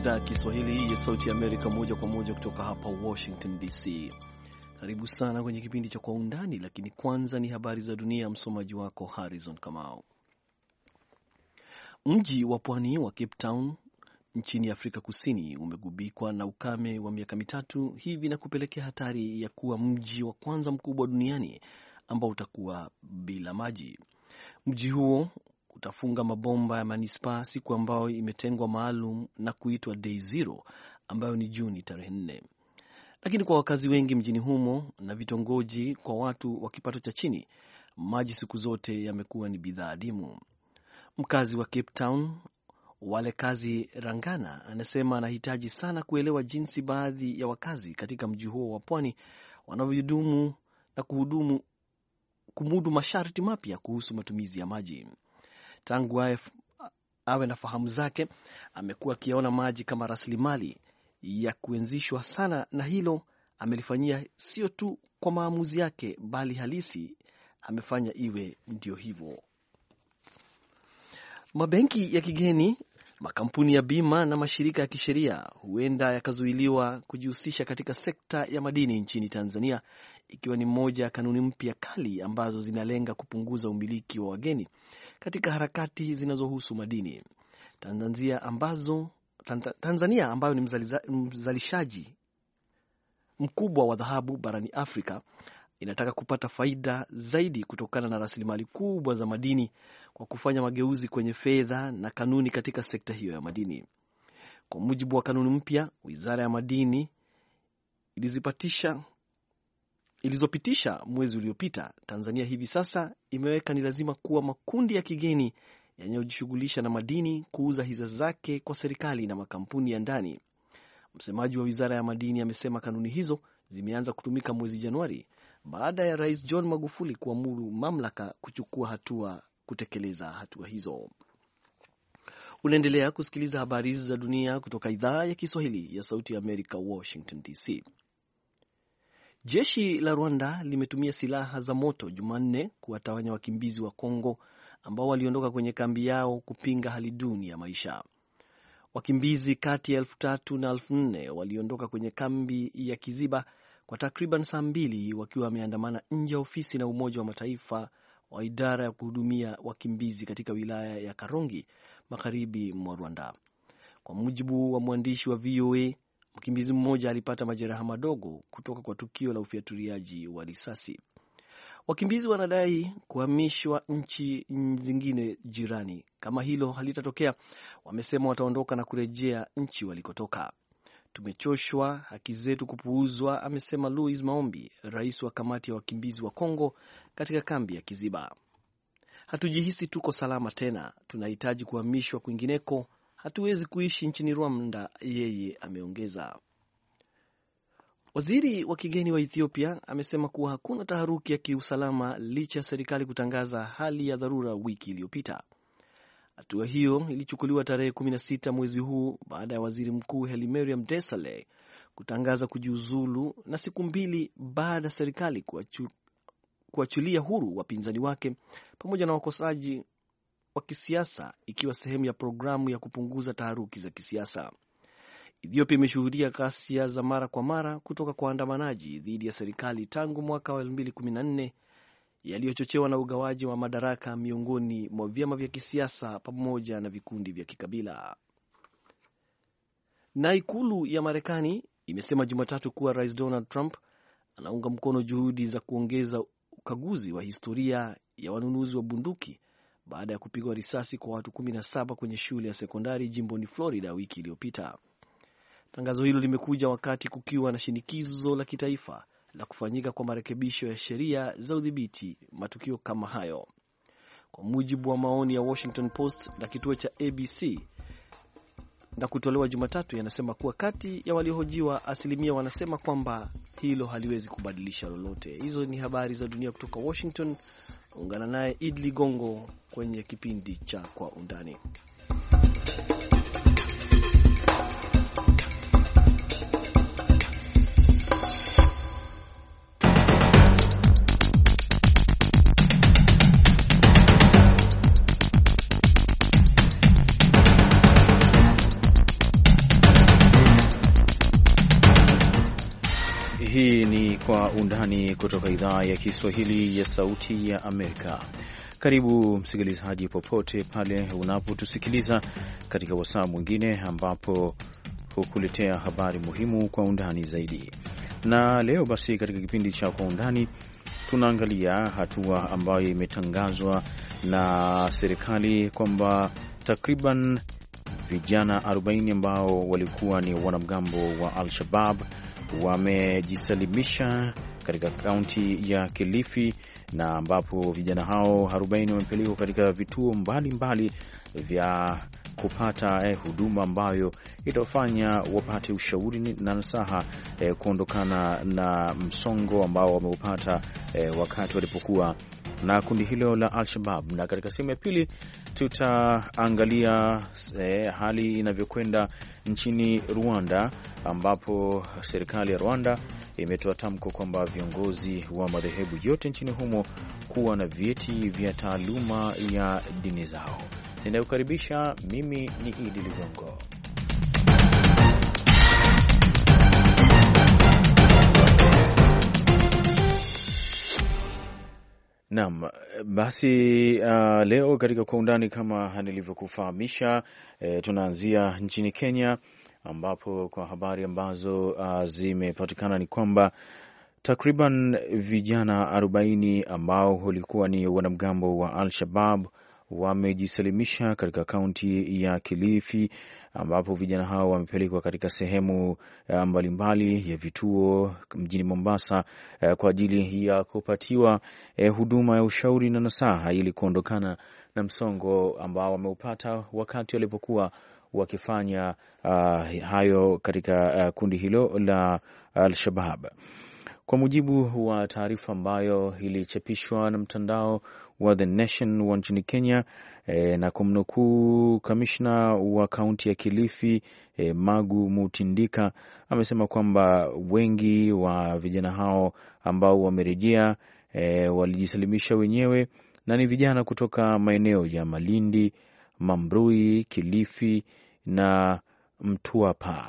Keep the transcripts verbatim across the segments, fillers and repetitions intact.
idhaa ya Kiswahili ya Sauti ya Amerika, moja kwa moja kutoka hapa Washington D C. Karibu sana kwenye kipindi cha Kwa Undani, lakini kwanza ni habari za dunia. Msomaji wako Harrison Kamau. Mji wa pwani wa Cape Town nchini Afrika Kusini umegubikwa na ukame wa miaka mitatu hivi na kupelekea hatari ya kuwa mji wa kwanza mkubwa duniani ambao utakuwa bila maji. Mji huo utafunga mabomba ya manispaa siku ambayo imetengwa maalum na kuitwa Day Zero, ambayo ni Juni tarehe nne. Lakini kwa wakazi wengi mjini humo na vitongoji kwa watu wa kipato cha chini, maji siku zote yamekuwa ni bidhaa adimu. Mkazi wa Cape Town Wale Kazi Rangana anasema anahitaji sana kuelewa jinsi baadhi ya wakazi katika mji huo wa pwani wanavyodumu na kuhudumu kumudu masharti mapya kuhusu matumizi ya maji. Tangu awe na fahamu zake, amekuwa akiona maji kama rasilimali ya kuenzishwa sana, na hilo amelifanyia sio tu kwa maamuzi yake bali halisi amefanya iwe ndio hivyo. Mabenki ya kigeni, makampuni ya bima na mashirika ya kisheria huenda yakazuiliwa kujihusisha katika sekta ya madini nchini Tanzania, ikiwa ni moja ya kanuni mpya kali ambazo zinalenga kupunguza umiliki wa wageni katika harakati zinazohusu madini. Tanzania ambazo Tanzania ambayo ni mzalishaji mkubwa wa dhahabu barani Afrika inataka kupata faida zaidi kutokana na rasilimali kubwa za madini kwa kufanya mageuzi kwenye fedha na kanuni katika sekta hiyo ya madini. Kwa mujibu wa kanuni mpya, Wizara ya Madini ilizipatisha ilizopitisha mwezi uliopita, Tanzania hivi sasa imeweka ni lazima kuwa makundi ya kigeni yanayojishughulisha na madini kuuza hisa zake kwa serikali na makampuni ya ndani. Msemaji wa Wizara ya Madini amesema kanuni hizo zimeanza kutumika mwezi Januari baada ya Rais John Magufuli kuamuru mamlaka kuchukua hatua kutekeleza hatua hizo. Unaendelea kusikiliza habari hizi za dunia kutoka idhaa ya Kiswahili ya Sauti ya Amerika, Washington D C. Jeshi la Rwanda limetumia silaha za moto Jumanne kuwatawanya wakimbizi wa Kongo ambao waliondoka kwenye kambi yao kupinga hali duni ya maisha. Wakimbizi kati ya elfu tatu na elfu nne waliondoka kwenye kambi ya Kiziba kwa takriban saa mbili wakiwa wameandamana nje ya ofisi na Umoja wa Mataifa wa idara ya kuhudumia wakimbizi katika wilaya ya Karongi, magharibi mwa Rwanda. Kwa mujibu wa mwandishi wa V O A, mkimbizi mmoja alipata majeraha madogo kutoka kwa tukio la ufiatuliaji wa risasi. Wakimbizi wanadai kuhamishwa nchi zingine jirani. Kama hilo halitatokea, wamesema wataondoka na kurejea nchi walikotoka. Tumechoshwa, haki zetu kupuuzwa, amesema Louis Maombi, rais wa kamati ya wakimbizi wa Kongo katika kambi ya Kiziba. Hatujihisi tuko salama tena, tunahitaji kuhamishwa kwingineko, hatuwezi kuishi nchini Rwanda, yeye ameongeza. Waziri wa kigeni wa Ethiopia amesema kuwa hakuna taharuki ya kiusalama licha ya serikali kutangaza hali ya dharura wiki iliyopita. Hatua hiyo ilichukuliwa tarehe kumi na sita mwezi huu baada ya waziri mkuu Hailemariam Desalegn kutangaza kujiuzulu na siku mbili baada ya serikali kuachilia huru wapinzani wake pamoja na wakosaji wa kisiasa, ikiwa sehemu ya programu ya kupunguza taharuki za kisiasa. Ethiopia imeshuhudia ghasia za mara kwa mara kutoka kwa waandamanaji dhidi ya serikali tangu mwaka wa elfu mbili kumi na nne yaliyochochewa na ugawaji wa madaraka miongoni mwa vyama vya kisiasa pamoja na vikundi vya kikabila. Na ikulu ya Marekani imesema Jumatatu kuwa Rais Donald Trump anaunga mkono juhudi za kuongeza ukaguzi wa historia ya wanunuzi wa bunduki baada ya kupigwa risasi kwa watu kumi na saba kwenye shule ya sekondari jimboni Florida wiki iliyopita. Tangazo hilo limekuja wakati kukiwa na shinikizo la kitaifa la kufanyika kwa marekebisho ya sheria za udhibiti matukio kama hayo. Kwa mujibu wa maoni ya Washington Post na kituo cha A B C na kutolewa Jumatatu, yanasema kuwa kati ya waliohojiwa asilimia wanasema kwamba hilo haliwezi kubadilisha lolote. Hizo ni habari za dunia kutoka Washington. Ungana naye Idli Gongo kwenye kipindi cha Kwa Undani. Kwa Undani kutoka idhaa ya Kiswahili ya Sauti ya Amerika. Karibu msikilizaji, popote pale unapotusikiliza katika wasaa mwingine ambapo hukuletea habari muhimu kwa undani zaidi. Na leo basi katika kipindi cha Kwa Undani tunaangalia hatua ambayo imetangazwa na serikali kwamba takriban vijana arobaini ambao walikuwa ni wanamgambo wa Al-Shabaab wamejisalimisha katika kaunti ya Kilifi, na ambapo vijana hao arobaini wamepelekwa katika vituo mbalimbali vya kupata eh, huduma ambayo itafanya wapate ushauri na nasaha eh, kuondokana na msongo ambao wameupata eh, wakati walipokuwa na kundi hilo la Al-Shabaab. Na katika sehemu ya pili tutaangalia eh, hali inavyokwenda nchini Rwanda, ambapo serikali ya Rwanda imetoa tamko kwamba viongozi wa madhehebu yote nchini humo kuwa na vyeti vya taaluma ya dini zao. Ninayokaribisha mimi ni Idi Ligongo. Naam, basi uh, leo katika Kwa Undani kama nilivyokufahamisha, eh, tunaanzia nchini Kenya, ambapo kwa habari ambazo uh, zimepatikana ni kwamba takriban vijana arobaini ambao walikuwa ni wanamgambo wa Al-Shabaab wamejisalimisha katika kaunti ya Kilifi, ambapo vijana hao wamepelekwa katika sehemu mbalimbali ya vituo mjini Mombasa kwa ajili ya kupatiwa huduma ya ushauri na nasaha ili kuondokana na msongo ambao wameupata wakati walipokuwa wakifanya uh, hayo katika uh, kundi hilo la Al-Shabaab. Kwa mujibu wa taarifa ambayo ilichapishwa na mtandao wa The Nation wa nchini Kenya, e, na kumnukuu kamishna wa kaunti ya Kilifi e, Magu Mutindika, amesema kwamba wengi wa vijana hao ambao wamerejea e, walijisalimisha wenyewe na ni vijana kutoka maeneo ya Malindi, Mambrui, Kilifi na Mtwapa.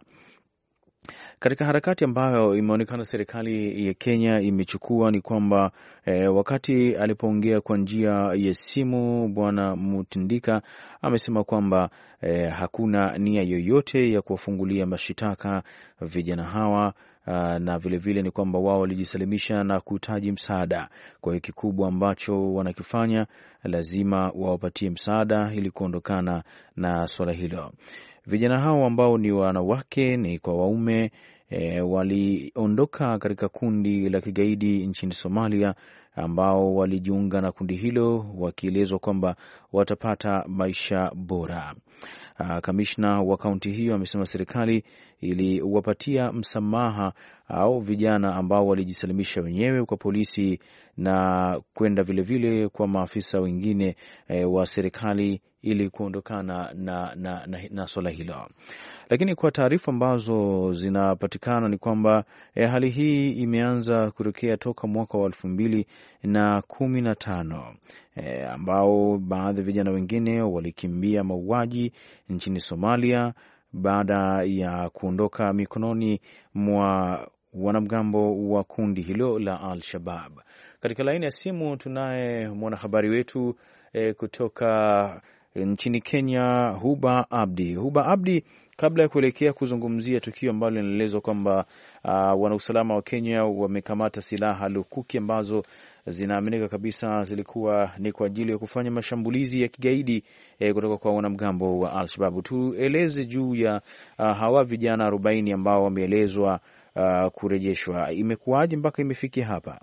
Katika harakati ambayo imeonekana serikali ya Kenya imechukua ni kwamba e, wakati alipoongea kwa njia ya simu, Bwana Mutindika amesema kwamba e, hakuna nia yoyote ya kuwafungulia mashitaka vijana hawa. Uh, na vilevile vile ni kwamba wao walijisalimisha na kuhitaji msaada. Kwa hiyo kikubwa ambacho wanakifanya lazima wawapatie msaada ili kuondokana na swala hilo. Vijana hao ambao ni wanawake ni kwa waume e, waliondoka katika kundi la kigaidi nchini Somalia, ambao walijiunga na kundi hilo wakielezwa kwamba watapata maisha bora. Uh, kamishna wa kaunti hiyo amesema serikali iliwapatia msamaha au vijana ambao walijisalimisha wenyewe kwa polisi na kwenda vilevile kwa maafisa wengine e, wa serikali ili kuondokana na, na, na, na swala hilo. Lakini kwa taarifa ambazo zinapatikana ni kwamba eh, hali hii imeanza kutokea toka mwaka wa elfu mbili na kumi na tano eh, ambao baadhi ya vijana wengine walikimbia mauaji nchini Somalia baada ya kuondoka mikononi mwa wanamgambo wa kundi hilo la Al-Shabaab. Katika laini ya simu tunaye mwanahabari wetu eh, kutoka nchini Kenya, Huba Abdi. Huba Abdi, kabla ya kuelekea kuzungumzia tukio ambalo linaelezwa kwamba uh, wanausalama wa Kenya wamekamata silaha lukuki ambazo zinaaminika kabisa zilikuwa ni kwa ajili ya kufanya mashambulizi ya kigaidi eh, kutoka kwa wanamgambo wa Al-Shabaab, tueleze juu ya uh, hawa vijana arobaini ambao wameelezwa uh, kurejeshwa. Imekuwaje mpaka imefikia hapa?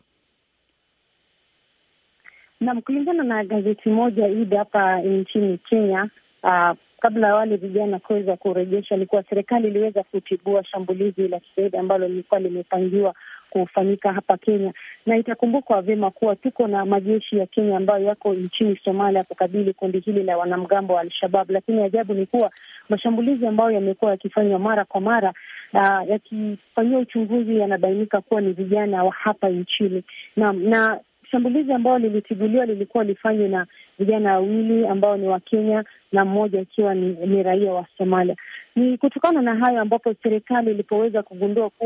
Na kulingana na gazeti moja hili hapa nchini Kenya, uh, kabla ya wale vijana kuweza kurejesha, ilikuwa serikali iliweza kutibua shambulizi la kigaidi ambalo lilikuwa limepangiwa kufanyika hapa Kenya. Na itakumbukwa vyema kuwa tuko na majeshi ya Kenya ambayo yako nchini Somalia kukabili kundi hili la wanamgambo wa Al-Shabaab, lakini ajabu ni kuwa mashambulizi ambayo yamekuwa yakifanywa mara kwa mara uh, yakifanywa uchunguzi yanabainika kuwa ni vijana wa hapa nchini. Na na shambulizi ambao lilitibuliwa lilikuwa lifanywe na vijana wawili ambao ni wa Kenya na mmoja ikiwa ni, ni raia wa Somalia. Ni kutokana na hayo ambapo serikali ilipoweza kugundua kuwa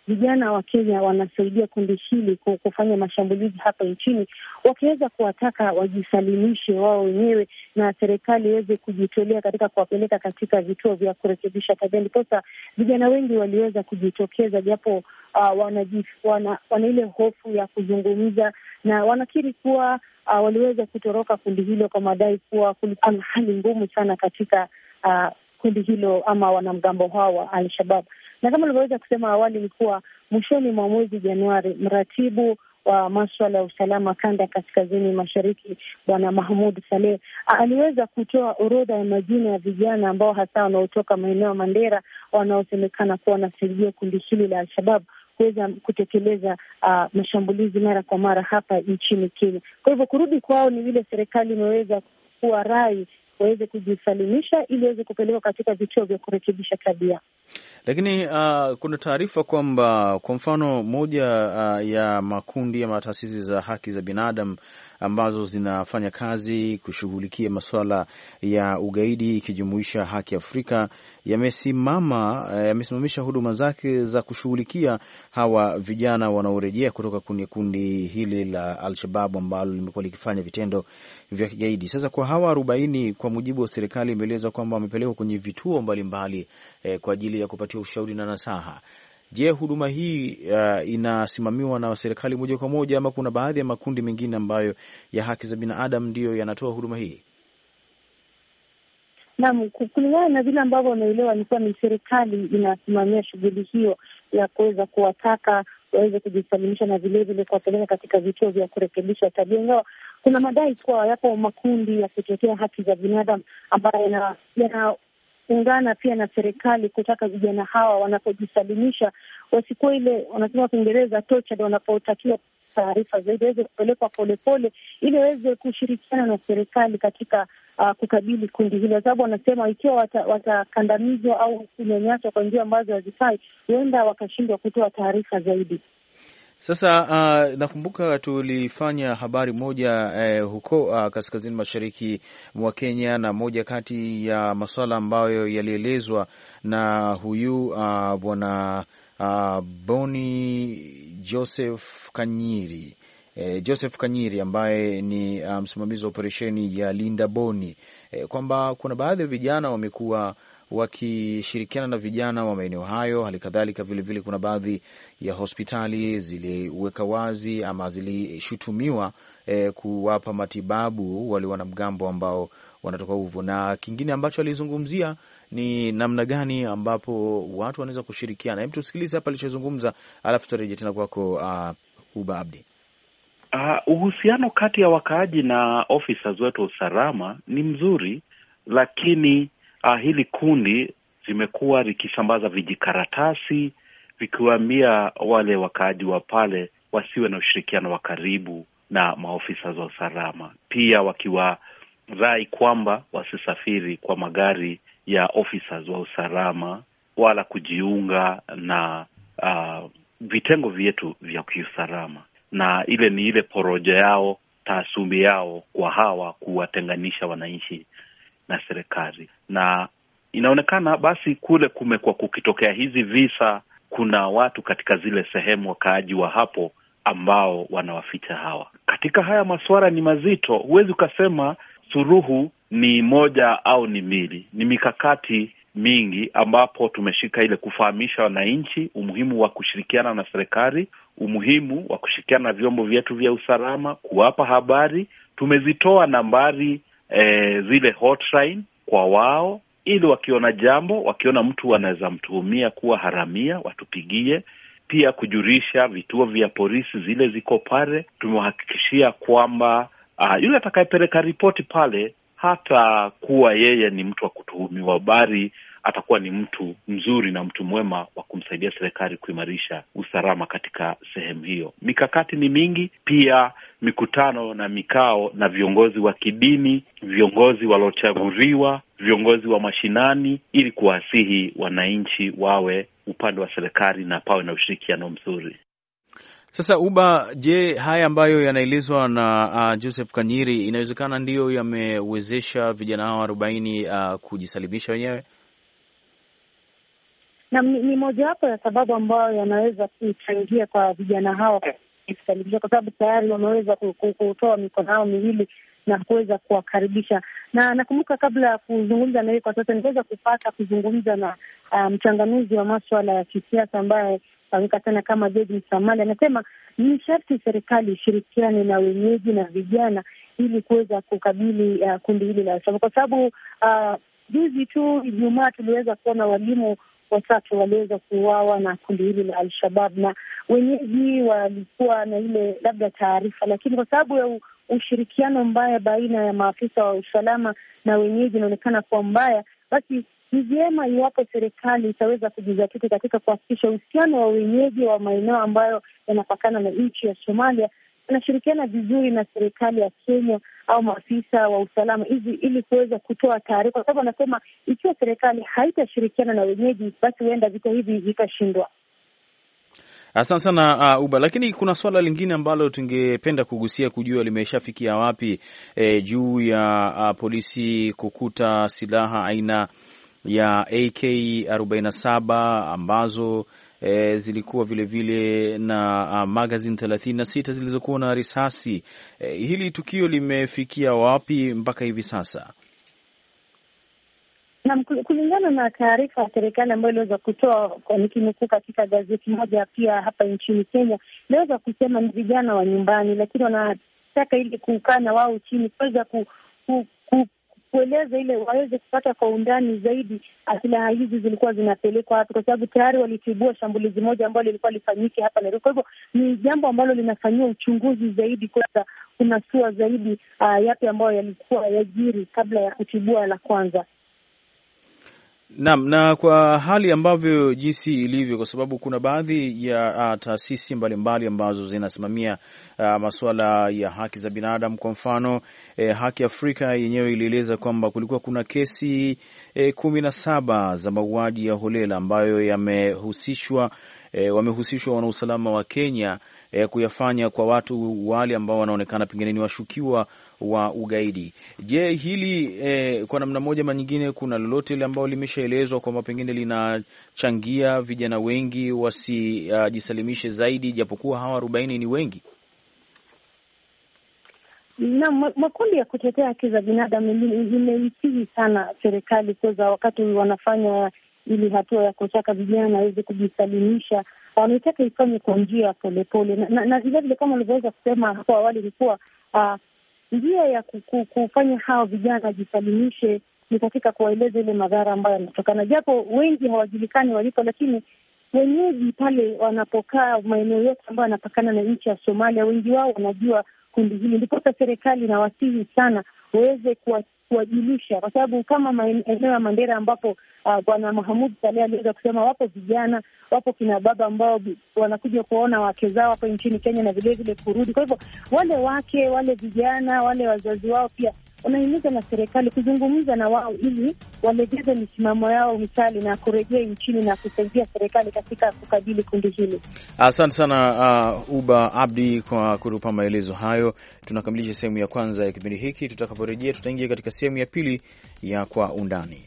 vijana wa Kenya wanasaidia kundi hili kufanya mashambulizi hapa nchini, wakiweza kuwataka wajisalimishe wao wenyewe na serikali iweze kujitolea katika kuwapeleka katika vituo vya kurekebisha tabia. Ndiposa vijana wengi waliweza kujitokeza, japo uh, wanajif, wana, wana ile hofu ya kuzungumza, na wanakiri kuwa uh, waliweza kutoroka kundi hilo kwa madai kuwa kulikuwa na hali ngumu sana katika uh, kundi hilo ama wanamgambo hao wa Al-Shabaab. Na kama nilivyoweza kusema awali ni kuwa mwishoni mwa mwezi Januari, mratibu wa masuala ya usalama kanda ya kaskazini mashariki Bwana Mahmoud Saleh aliweza kutoa orodha ya majina ya vijana ambao hasa wanaotoka maeneo ya Mandera wanaosemekana kuwa wanasaidia kundi hili la Al-Shabaab kuweza kutekeleza uh, mashambulizi mara kwa mara hapa nchini Kenya. Kwa hivyo kurudi kwao ni vile serikali imeweza kuwa rai waweze kujisalimisha ili waweze kupelekwa katika vituo vya kurekebisha tabia. Lakini uh, kuna taarifa kwamba kwa mfano moja uh, ya makundi ya taasisi za haki za binadamu ambazo zinafanya kazi kushughulikia masuala ya ugaidi ikijumuisha Haki Afrika yamesimama yamesimamisha huduma zake za kushughulikia hawa vijana wanaorejea kutoka kwenye kundi hili la Al-Shabaab ambalo limekuwa likifanya vitendo vya kigaidi. Sasa kwa hawa arobaini, kwa mujibu wa serikali, imeeleza kwamba wamepelekwa kwenye vituo mbalimbali eh, kwa ajili ya kupatia ushauri na nasaha. Je, huduma hii uh, inasimamiwa na serikali moja kwa moja ama kuna baadhi ya makundi mengine ambayo ya haki za binadamu ndiyo yanatoa huduma hii? Naam, kulingana na vile ambavyo wanaelewa ni kuwa ni serikali inasimamia shughuli hiyo ya kuweza kuwataka waweze kujisalimisha na vile vile kuwapeleka katika vituo vya kurekebisha tabia. Ingawa kuna madai kuwa yapo makundi ya kutetea haki za binadamu ambayo yana, yana ungana pia na serikali kutaka vijana hawa wanapojisalimisha wasikuwa ile wanasema Kiingereza tortured, wanapotakiwa taarifa zaidi waweze kupelekwa polepole ili waweze kushirikiana na serikali katika uh, kukabili kundi hilo, sababu wanasema ikiwa watakandamizwa wata au kunyanyaswa kwa njia ambazo hazifai, huenda wakashindwa kutoa taarifa zaidi. Sasa uh, nakumbuka tulifanya habari moja uh, huko uh, kaskazini mashariki mwa Kenya, na moja kati ya masuala ambayo yalielezwa na huyu uh, bwana uh, Boni Joseph Kanyiri uh, Joseph Kanyiri ambaye ni uh, msimamizi wa operesheni ya Linda Boni uh, kwamba kuna baadhi ya vijana wamekuwa wakishirikiana na vijana wa maeneo hayo. Hali kadhalika vile vile kuna baadhi ya hospitali ziliweka wazi ama zilishutumiwa eh, kuwapa matibabu wale wanamgambo ambao wanatoka huko. Na kingine ambacho alizungumzia ni namna gani ambapo watu wanaweza kushirikiana. Hebu tusikilize hapa alichozungumza, alafu tutarejea tena kwako uh, Uba Abdi. Uh, uhusiano kati ya wakaaji na officers wetu wa usalama ni mzuri, lakini Uh, hili kundi zimekuwa likisambaza vijikaratasi vikiwaambia wale wakaaji wa pale wasiwe na ushirikiano wa karibu na maofisa wa usalama, pia wakiwarai kwamba wasisafiri kwa magari ya officers wa usalama wala kujiunga na uh, vitengo vyetu vya kiusalama. Na ile ni ile poroja yao, taasumbi yao kwa hawa kuwatenganisha wananchi na serikali. Na inaonekana basi kule kumekuwa kukitokea hizi visa, kuna watu katika zile sehemu wakaaji wa hapo ambao wanawaficha hawa. Katika haya masuala ni mazito, huwezi ukasema suruhu ni moja au ni mbili. Ni mikakati mingi ambapo tumeshika ile kufahamisha wananchi umuhimu wa kushirikiana na serikali, umuhimu wa kushirikiana na vyombo vyetu vya usalama, kuwapa habari. Tumezitoa nambari E, zile hotline kwa wao, ili wakiona jambo, wakiona mtu anaweza mtuhumia kuwa haramia, watupigie. Pia kujulisha vituo vya polisi zile ziko pale. Tumewahakikishia kwamba uh, yule atakayepeleka ripoti pale hata kuwa yeye ni mtu wa kutuhumiwa, bali atakuwa ni mtu mzuri na mtu mwema wa kumsaidia serikali kuimarisha usalama katika sehemu hiyo. Mikakati ni mingi, pia mikutano na mikao na viongozi wa kidini, viongozi waliochaguliwa, viongozi wa mashinani, ili kuwasihi wananchi wawe upande wa serikali na pawe na ushirikiano mzuri. Sasa Uba, je, haya ambayo yanaelezwa na uh, Joseph Kanyiri inawezekana ndiyo yamewezesha vijana hao arobaini uh, kujisalimisha wenyewe? na ni, ni mojawapo ya sababu ambayo yanaweza kuchangia kwa vijana hao, kwa sababu tayari wameweza kutoa mikono yao miwili na kuweza kuwakaribisha. Na nakumbuka kabla ya kuzungumza na yeye kwa sasa, niweza kupata kuzungumza na mchanganuzi um, wa maswala ya kisiasa ambaye fahamika sana kama George Msamali. Anasema ni sharti serikali ishirikiane na wenyeji na vijana ili kuweza kukabili uh, kundi hili la Al-Shabaab, kwa sababu uh, juzi tu Ijumaa tuliweza kuona walimu watatu waliweza kuuawa na kundi hili la Al-Shabaab, na wenyeji walikuwa na ile labda taarifa, lakini kwa sababu ya ushirikiano mbaya baina ya maafisa wa usalama na wenyeji inaonekana kuwa mbaya, basi ni vyema iwapo serikali itaweza kujizatiti katika kuhakikisha uhusiano wa wenyeji wa maeneo ambayo yanapakana na nchi ya Somalia inashirikiana vizuri na serikali ya Kenya au maafisa wa usalama hizi ili kuweza kutoa taarifa, kwa sababu anasema ikiwa serikali haitashirikiana na wenyeji, basi huenda vita hivi vitashindwa. Asante sana uh, Uba, lakini kuna swala lingine ambalo tungependa kugusia kujua limeshafikia wapi eh, juu ya uh, polisi kukuta silaha aina ya A K arobaini na saba ambazo E, zilikuwa vile vile na uh, magazine thelathini na sita zilizokuwa na risasi. E, hili tukio limefikia wapi mpaka hivi sasa? Na kulingana na taarifa ya serikali ambayo iliweza kutoa nikinukuu katika gazeti moja pia hapa nchini Kenya, iliweza kusema ni vijana wa nyumbani, lakini wanataka ili kukaa na wao chini kuweza ku, ku, ku kueleza ile waweze kupata kwa undani zaidi silaha hizi zilikuwa zinapelekwa hapa, kwa sababu tayari walitibua shambulizi moja ambalo lilikuwa lifanyike hapa Nairobi. Kwa hivyo ni jambo ambalo linafanyiwa uchunguzi zaidi kuweza kunasua zaidi uh, yapi ambayo yalikuwa yajiri kabla ya kutibua la kwanza. Naam, na kwa hali ambavyo jinsi ilivyo, kwa sababu kuna baadhi ya uh, taasisi mbalimbali ambazo zinasimamia uh, masuala ya haki za binadamu. Kwa mfano eh, Haki Afrika yenyewe ilieleza kwamba kulikuwa kuna kesi eh, kumi na saba za mauaji ya holela ambayo yamehusishwa eh, wamehusishwa wanausalama wa Kenya eh, kuyafanya kwa watu wale ambao wanaonekana pengine ni washukiwa wa ugaidi. Je, hili eh, kwa namna moja ama nyingine kuna lolote ile ambalo limeshaelezwa kwamba pengine linachangia vijana wengi wasijisalimishe uh, zaidi, japokuwa hawa arobaini ni wengi? Na makundi ya kutetea haki za binadamu limeisihi sana serikali kuweza wakati wanafanya ili hatua ya kutaka vijana waweze kujisalimisha, wanataka ifanye kwa njia polepole, na na vile vile kama ulivyoweza kusema hapo awali ilikuwa uh, njia ya kufanya hao vijana jisalimishe ni katika kuwaeleza ile madhara ambayo yanatokana, japo wengi hawajulikani walipo, lakini wenyeji pale wanapokaa maeneo yote ambayo yanapakana na nchi ya Somalia, wengi wao wanajua kundi hili. Ndipo serikali na wasihi sana waweze kuwajulisha, kwa sababu kama maeneo ya Mandera ambapo uh, Bwana Mohamed Saleh aliweza kusema wapo vijana, wapo kina baba ambao wanakuja kuona wake zao hapa nchini Kenya na vile vile kurudi. Kwa hivyo wale wake, wale vijana, wale wazazi wao pia wanahimiza na serikali kuzungumza na wao ili walegeze misimamo yao mikali na kurejea nchini na kusaidia serikali katika kukabili kundi hili. Asante sana uh, Uba Abdi kwa kutupa maelezo hayo. Tunakamilisha sehemu ya kwanza ya kipindi hiki. Tutakaporejea tutaingia katika sehemu ya pili ya Kwa Undani.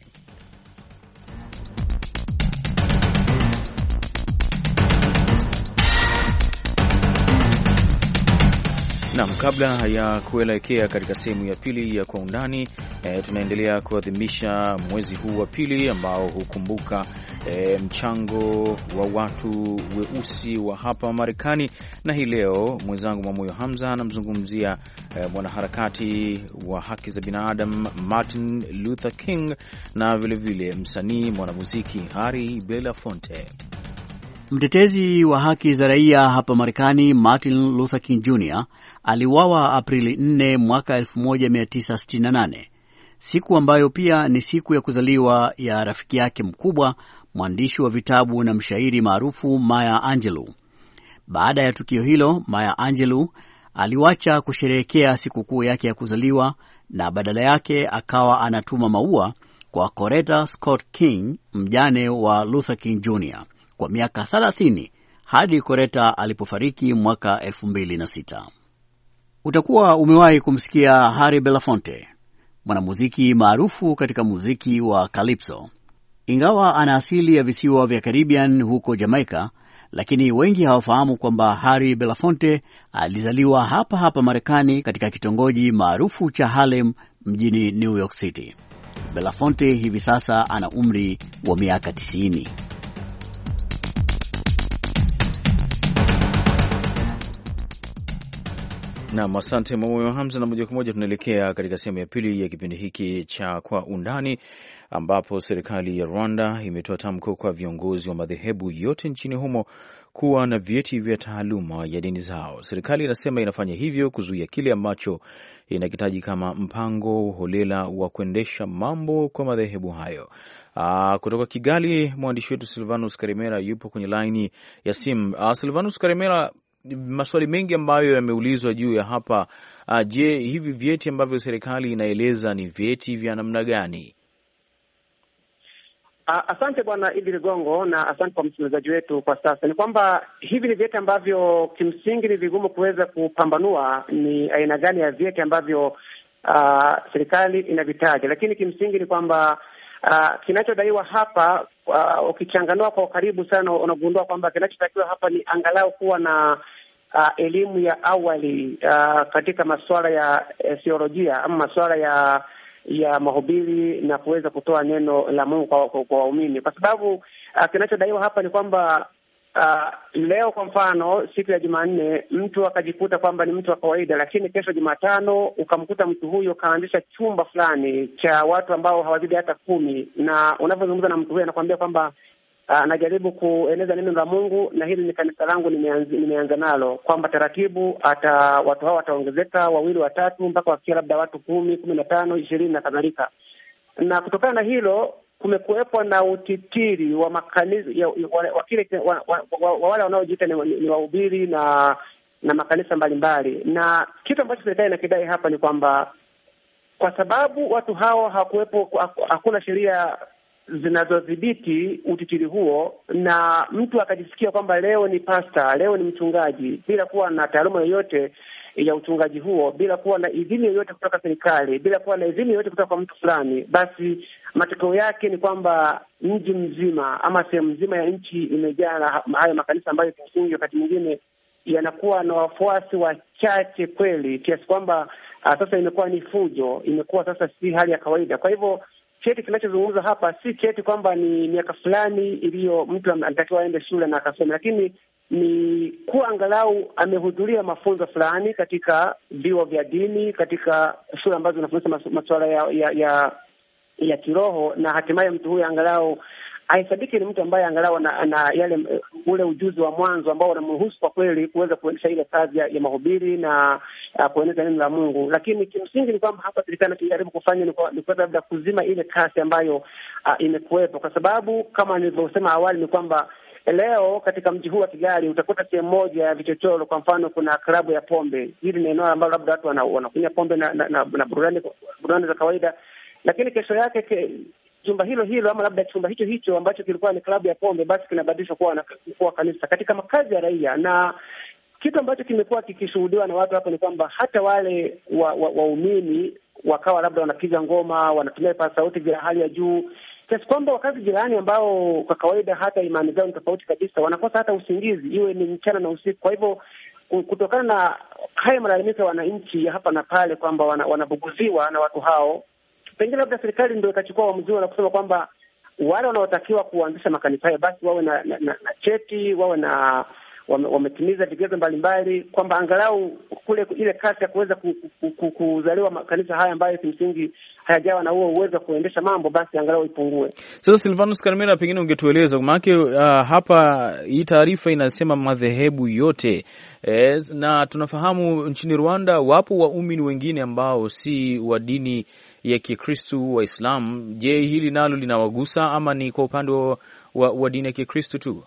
Naam, kabla ya kuelekea katika sehemu ya pili ya Kwa Undani, e, tunaendelea kuadhimisha mwezi huu wa pili ambao hukumbuka e, mchango wa watu weusi wa hapa Marekani, na hii leo mwenzangu Mwamoyo Hamza anamzungumzia e, mwanaharakati wa haki za binadamu Martin Luther King na vilevile msanii mwanamuziki Harry Belafonte. Mtetezi wa haki za raia hapa Marekani Martin Luther King Junior aliuawa Aprili nne mwaka elfu moja mia tisa sitini na nane, siku ambayo pia ni siku ya kuzaliwa ya rafiki yake mkubwa, mwandishi wa vitabu na mshairi maarufu Maya Angelou. Baada ya tukio hilo, Maya Angelou aliwacha kusherehekea sikukuu yake ya kuzaliwa na badala yake akawa anatuma maua kwa Coretta Scott King, mjane wa Luther King Junior kwa miaka thelathini hadi Coretta alipofariki mwaka elfu mbili na sita. Utakuwa umewahi kumsikia Harry Belafonte, mwanamuziki maarufu katika muziki wa Calypso. Ingawa ana asili ya visiwa vya Caribbean huko Jamaica, lakini wengi hawafahamu kwamba Harry Belafonte alizaliwa hapa hapa Marekani katika kitongoji maarufu cha Harlem mjini New York City. Belafonte hivi sasa ana umri wa miaka tisini. Naam, asante Moyo Hamza, na moja kwa moja tunaelekea katika sehemu ya pili ya kipindi hiki cha Kwa Undani, ambapo serikali ya Rwanda imetoa tamko kwa viongozi wa madhehebu yote nchini humo kuwa na vyeti vya taaluma ya dini zao. Serikali inasema inafanya hivyo kuzuia kile ambacho inakitaji kama mpango holela wa kuendesha mambo kwa madhehebu hayo. Aa, kutoka Kigali, mwandishi wetu Silvanus Karimera yupo kwenye laini ya simu. Aa, Silvanus Karimera, maswali mengi ambayo yameulizwa juu ya hapa. Uh, je, hivi vyeti ambavyo serikali inaeleza ni vyeti vya namna gani? Uh, asante bwana Idi Ligongo, na asante kwa msikilizaji wetu. Kwa sasa ni kwamba hivi ni vyeti ambavyo kimsingi ni vigumu kuweza kupambanua ni aina gani ya vyeti ambavyo uh, serikali inavitaja, lakini kimsingi ni kwamba uh, kinachodaiwa hapa uh, ukichanganua kwa karibu sana unagundua kwamba kinachotakiwa hapa ni angalau kuwa na uh, elimu ya awali uh, katika masuala ya uh, theolojia ama masuala ya ya mahubiri na kuweza kutoa neno la Mungu kwa, kwa, kwa waumini, kwa sababu uh, kinachodaiwa hapa ni kwamba uh, leo kwa mfano siku ya Jumanne mtu akajikuta kwamba ni mtu wa kawaida, lakini kesho Jumatano ukamkuta mtu huyo kaanzisha chumba fulani cha watu ambao hawazidi hata kumi, na unavyozungumza na mtu huyo anakuambia kwamba anajaribu uh, kueneza neno la Mungu na hili ni kanisa langu nimeanza, nimeanza nalo, kwamba taratibu ata watu hao wataongezeka wawili watatu mpaka wafikia labda watu kumi, kumi na tano, ishirini na kadhalika. Na kutokana na hilo kumekuwepo na utitiri wa makanisa ya, wa kile wa, wa, wa, wa wale wanaojiita ni, ni wahubiri na na makanisa mbalimbali, na kitu ambacho serikali inakidai hapa ni kwamba kwa sababu watu hao hakuwepo, hakuna sheria zinazodhibiti utitiri huo, na mtu akajisikia kwamba leo ni pasta, leo ni mchungaji, bila kuwa na taaluma yoyote ya uchungaji huo, bila kuwa na idhini yoyote kutoka serikali, bila kuwa na idhini yoyote kutoka kwa mtu fulani, basi matokeo yake ni kwamba mji mzima ama sehemu nzima ya nchi imejaa na haya makanisa ambayo kimsingi wakati mwingine yanakuwa na wafuasi wachache kweli, kiasi kwamba uh, sasa imekuwa ni fujo, imekuwa sasa si hali ya kawaida. Kwa hivyo cheti kinachozungumza hapa si cheti kwamba ni miaka fulani iliyo mtu anatakiwa aende shule na akasome, lakini ni kuwa angalau amehudhuria mafunzo fulani katika vyuo vya dini, katika shule ambazo zinafundisha masuala ya ya, ya ya kiroho, na hatimaye mtu huyu angalau aisabiki ni mtu ambaye angalau ana, ana yale ule ujuzi wa mwanzo ambao unamruhusu kwa kweli kuweza kuendesha ile kazi ya, ya mahubiri na uh, kueneza neno la Mungu. Lakini kimsingi ni kwamba hapa serikali inajaribu kufanya ni kuweza labda kuzima ile kasi ambayo uh, imekuwepo, kwa sababu kama nilivyosema awali ni kwamba leo katika mji huu wa Kigali utakuta sehemu moja ya vichochoro, kwa mfano kuna klabu ya pombe. Hili ni eneo ambalo labda watu wanakunywa pombe na na, na, na burudani burudani za kawaida, lakini kesho yake ke, chumba hilo hilo ama labda chumba hicho hicho ambacho kilikuwa ni klabu ya pombe basi kinabadilishwa kuwa kuwa kanisa katika makazi ya raia. Na kitu ambacho kimekuwa kikishuhudiwa na watu hapo ni kwamba hata wale waumini wa, wa wakawa labda wanapiga ngoma, wanatumia vipaza sauti vya hali ya juu, kiasi kwamba wakazi jirani ambao kwa kawaida hata imani zao ni tofauti kabisa wanakosa hata usingizi, iwe ni mchana na usiku. Kwa hivyo kutokana na haya malalamiko ya wananchi hapa na pale kwamba wanabuguziwa wana na watu hao, pengine labda serikali ndio ikachukua uamuzi na kusema kwamba wale wanaotakiwa kuanzisha makanisa haya basi wawe na, na, na, na cheti, wawe na wametimiza vigezo mbalimbali, kwamba angalau kule ile kasi ya kuweza ku, ku, ku, kuzaliwa makanisa haya ambayo kimsingi hayajawa na huo uwezo wa kuendesha mambo basi angalau ipungue. Sasa Silvanus Karimera, pengine ungetueleza maana uh, hapa hii taarifa inasema madhehebu yote eh, na tunafahamu nchini Rwanda wapo waumini wengine ambao si wa dini ya Kikristo, Waislamu. Je, hili nalo linawagusa ama ni kwa upande wa, wa, wa dini ya Kikristo tu?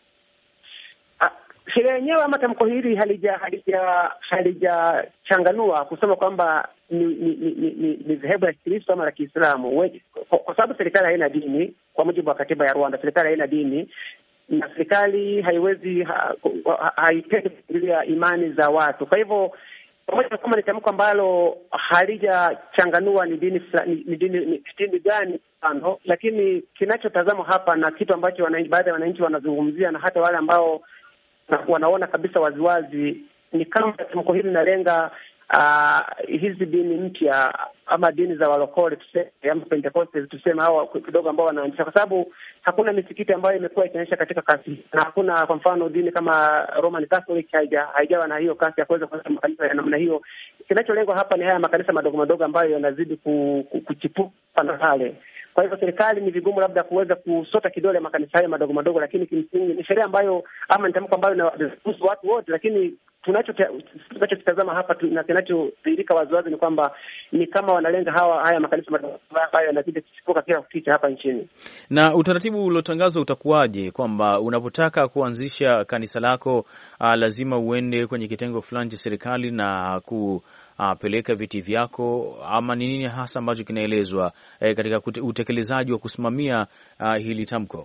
Sheria yenyewe ama tamko hili halija halija halijachanganua kusema kwamba ni ni ni ni, ni dhehebu la Kikristo ama la Kiislamu, kwa sababu serikali haina dini. Kwa mujibu wa katiba ya Rwanda, serikali haina dini na serikali haiwezi haipendi kuingilia imani za watu. Kwa hivyo pamoja na kwamba ni tamko ambalo halijachanganua ni dini ni dini ni dini gani mfano, lakini kinachotazamwa hapa na kitu ambacho wananchi, baadhi ya wananchi wanazungumzia na hata wale ambao wanaona kabisa waziwazi ni kama tamko hili linalenga uh, hizi dini mpya ama dini za walokole tuseme, ama Pentecostals tuseme, au kidogo ambao wanaanzisha, kwa sababu hakuna misikiti ambayo imekuwa ikionyesha katika kasi, na hakuna kwa mfano dini kama Roman Catholic haija haijawa na hiyo kasi ya kuweza kuanzisha makanisa ya namna hiyo. Kinacholengwa hapa ni haya makanisa madogo madogo ambayo yanazidi kuchipuka na pale. Kwa hivyo serikali ni vigumu labda kuweza kusota kidole makanisa hayo madogo madogo, lakini kimsingi ni sheria ambayo ama ni tamko ambayo inahusu watu wote, lakini tunachotazama hapa na kinachodhihirika waziwazi ni kwamba ni kama wanalenga hawa haya makanisa madogo ambayo yanazidi kuchipuka kila kukicha hapa nchini. Na utaratibu uliotangazwa utakuwaje, kwamba unapotaka kuanzisha kanisa lako uh, lazima uende kwenye kitengo fulani cha serikali na ku Uh, peleka viti vyako, ama ni nini hasa ambacho kinaelezwa eh, katika utekelezaji wa kusimamia uh, hili tamko?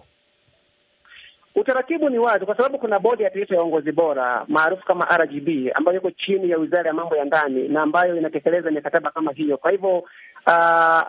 Utaratibu ni wazi kwa sababu kuna bodi ya taifa ya uongozi bora maarufu kama R G B ambayo iko chini ya Wizara ya Mambo ya Ndani na ambayo inatekeleza mikataba kama hiyo. Kwa hivyo uh,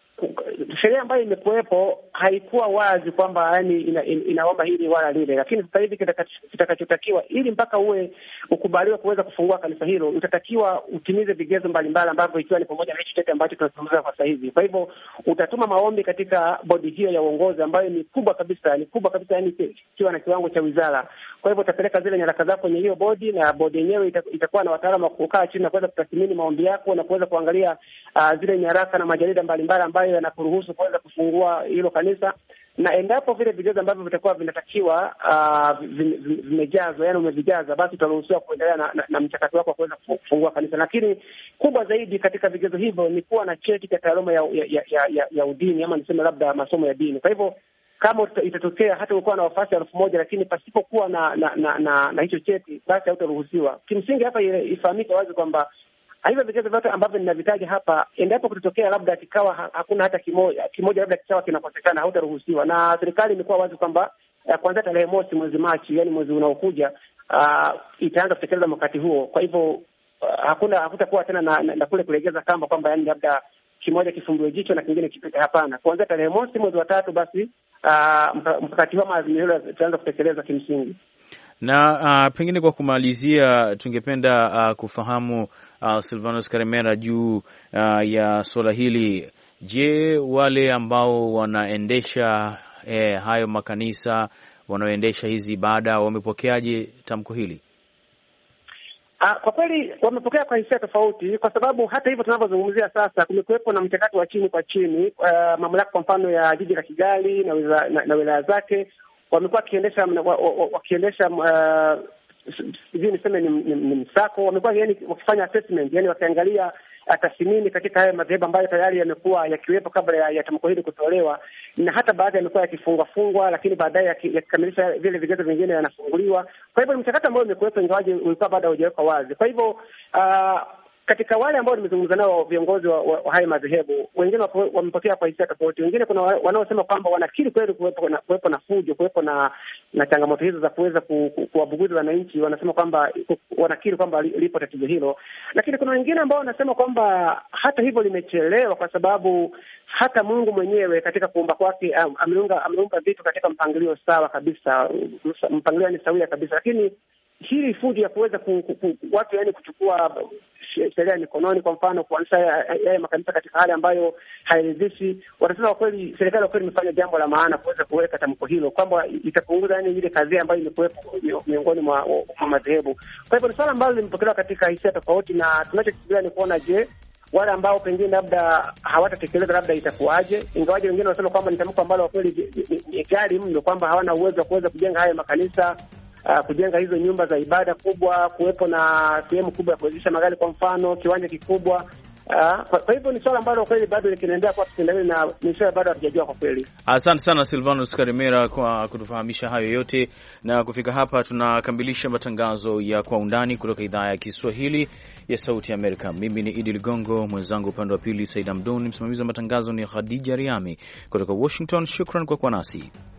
sheria ambayo imekuwepo haikuwa wazi kwamba yani ina, ina, inaomba hili wala lile, lakini sasa hivi kitakachotakiwa ili mpaka uwe ukubaliwe kuweza kufungua kanisa hilo, utatakiwa utimize vigezo mbalimbali ambavyo ikiwa ni pamoja na hicho cheti ambacho tunazungumzia kwa sasa hivi. Kwa hivyo utatuma maombi katika bodi hiyo ya uongozi ambayo ni kubwa kabisa, ni kubwa kabisa yani ikiwa na kiwango cha wizara. Kwa hivyo utapeleka zile nyaraka zako kwenye hiyo bodi, na bodi yenyewe itakuwa na wataalamu wa kukaa chini na kuweza kutathmini maombi yako na kuweza kuangalia uh, zile nyaraka na majarida mbalimbali ambayo yanakuruhusu kuweza kufungua hilo kanisa, na endapo vile vigezo ambavyo vitakuwa vinatakiwa uh, vimejazwa, yani umevijaza, basi utaruhusiwa kuendelea na, na, na mchakato wako wa kuweza kufungua kanisa. Lakini kubwa zaidi katika vigezo hivyo ni kuwa na cheti cha taaluma ya, ya, ya, ya, ya udini ama niseme labda masomo ya dini. Kwa hivyo kama itatokea hata ukuwa na wafasi elfu moja lakini pasipokuwa na na, na, na, na hicho cheti, basi hautaruhusiwa. Kimsingi hapa ifahamike wazi kwamba hivyo vigezo vyote ambavyo ninavitaja hapa, endapo kutotokea labda kikawa hakuna hata kimoja kimoja labda kikawa kinakosekana, hautaruhusiwa. Na serikali imekuwa wazi kwamba kuanzia tarehe mosi mwezi Machi, yani mwezi unaokuja, uh, itaanza kutekeleza wakati huo. Kwa hivyo uh, hakuna hakutakuwa tena na, na, na kule kulegeza kamba kwamba yani labda kimoja kifumbwe jicho na kingine kipite. Hapana, kuanzia tarehe mosi mwezi wa tatu basi uh, mkakati wa maazimio hilo itaanza kutekeleza kimsingi. Na uh, pengine kwa kumalizia, tungependa uh, kufahamu uh, Silvanus Karemera juu uh, ya suala hili. Je, wale ambao wanaendesha eh, hayo makanisa, wanaoendesha hizi ibada, wamepokeaje tamko hili? Uh, kwa kweli wamepokea kwa hisia tofauti, kwa sababu hata hivyo tunavyozungumzia sasa kumekuwepo na mchakato wa chini kwa chini. Uh, mamlaka kwa mfano ya jiji la Kigali na wilaya na, na wilaya zake wamekuwa wakiendesha wakiendesha uh, sijui niseme ni, ni, ni msako. Wamekuwa yani wakifanya assessment, yani wakiangalia tathmini katika haya madhehebu ambayo tayari yamekuwa yakiwepo kabla ya, ya tamko hili kutolewa, na hata baadhi yamekuwa yakifungwa fungwa, lakini baadaye yakikamilisha vile vigezo vingine yanafunguliwa. Kwa hivyo ni mchakato ambao umekuwepo, ingawaje ulikuwa bado haujawekwa wazi. Kwa hivyo uh, katika wale ambao nimezungumza nao viongozi wa, wa, wa haya madhehebu, wengine wamepokea kwa hisia tofauti. Wengine kuna wanaosema kwamba wanakiri kweli kuwepo na kuwepo na fujo, kuwepo na na changamoto hizo za kuweza ku, ku, kuwabuguzi wananchi. Wanasema kwamba wanakiri kwamba lipo tatizo hilo, lakini kuna wengine ambao wanasema kwamba hata hivyo limechelewa, kwa sababu hata Mungu mwenyewe katika kuumba kwake ameunga ameumba vitu katika mpangilio sawa kabisa, mpangilio ni sawia kabisa, lakini hili fujo ya kuweza ku, ku, ku, watu yani kuchukua sheria mikononi, kwa mfano kuanzisha yale makanisa katika hali ambayo hairidhishi, wanasema kwa kweli serikali kwa kweli imefanya jambo la maana kuweza kuweka tamko hilo, kwamba itapunguza yani ile kazi ambayo imekuwepo miongoni mwa madhehebu. Kwa hivyo ni swala ambalo limepokelewa katika hisia tofauti, na tunachokifikiria ni kuona, je, wale ambao pengine labda hawatatekeleza labda itakuwaje? Ingawaje wengine wanasema kwamba ni tamko ambalo kwa kweli ni gari mno, kwamba hawana uwezo wa kuweza kujenga haya makanisa, Uh, kujenga hizo nyumba za ibada kubwa, kuwepo na sehemu kubwa ya kuwezesha magari, kwa mfano kiwanja kikubwa. Uh, kwa, kwa hivyo ni swala ambalo kweli bado linaendelea kwa kitendawili na ni swala bado hatujajua kwa kweli. Asante sana Silvanus Karemera kwa kutufahamisha hayo yote, na kufika hapa tunakamilisha matangazo ya Kwa Undani kutoka idhaa ya Kiswahili ya Sauti ya Amerika. Mimi ni Idi Ligongo, mwenzangu upande wa pili Said Amdon, msimamizi wa matangazo ni Khadija Riami kutoka Washington. Shukran kwa kuwa nasi.